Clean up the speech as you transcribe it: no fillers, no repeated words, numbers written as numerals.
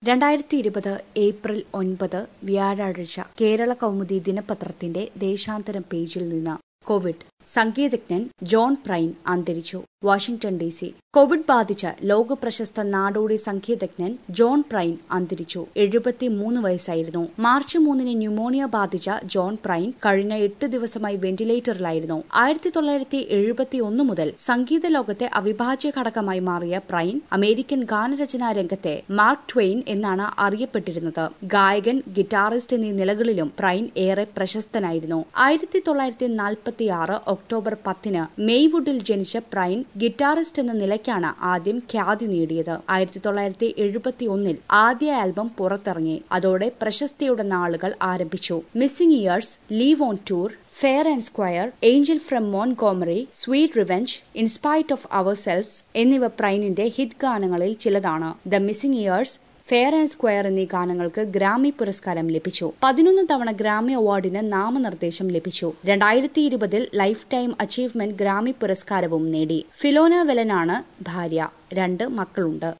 2020 April 9 വ്യാഴാഴ്ച കേരള കൗമുദി ദിനപത്രത്തിന്റെ ദേശാന്തരം പേജിൽ നിന്ന് കോവിഡ് സംഗീതജ്ഞൻ ജോൺ പ്രൈൻ അന്തരിച്ചു. Washington DC. കോവിഡ് ബാധിച്ച ലോകപ്രശസ്ത നാടോടി സംഗീതജ്ഞൻ ജോൺ പ്രൈൻ അന്തരിച്ചു. 73 വയസ്സായിരുന്നു. മാർച്ച് 3 ന്യൂമോണിയ ബാധിച്ച ജോൺ പ്രൈൻ കഴിഞ്ഞ 8 ദിവസമായി വെന്റിലേറ്ററിലായിരുന്നു. 1971 മുതൽ സംഗീത ലോകത്തെ അവിഭാജ്യ ഘടകമായി മാറിയ പ്രൈൻ അമേരിക്കൻ ഗാനരചനാ രംഗത്തെ മാർക്ക് ട്വെയിൻ എന്നാണ് അറിയപ്പെട്ടിരുന്നത്. ഗായകൻ, ഗിറ്റാറിസ്റ്റ് എന്നീ നിലകളിലും പ്രൈൻ ഏറെ പ്രശസ്തനായിരുന്നു. 1946 ഒക്ടോബർ 10 മെയ്വുഡിൽ ജനിച്ച പ്രൈൻ ഗിറ്റാറിസ്റ്റ് എന്ന നിലയ്ക്കാണ് ആദ്യം ഖ്യാതി നേടിയത്. 1971 ആദ്യ ആൽബം പുറത്തിറങ്ങി. അതോടെ പ്രശസ്തിയുടെ നാളുകൾ ആരംഭിച്ചു. Missing years, leave on tour, fair and square, angel from Montgomery, sweet revenge, in spite of ourselves എന്നിവ പ്രൈനിന്റെ ഹിറ്റ് ഗാനങ്ങളിൽ ചിലതാണ്. The missing years, fair and square എന്നീ ഗാനങ്ങൾക്ക് ഗ്രാമി പുരസ്കാരം ലഭിച്ചു. 11 തവണ ഗ്രാമി അവാർഡിന് നാമനിർദ്ദേശം ലഭിച്ചു. 2020 ലൈഫ് ടൈം അച്ചീവ്മെന്റ് ഗ്രാമി പുരസ്കാരവും നേടി. ഫിലോന വെലനാണ് ഭാര്യ. 2 മക്കളുണ്ട്.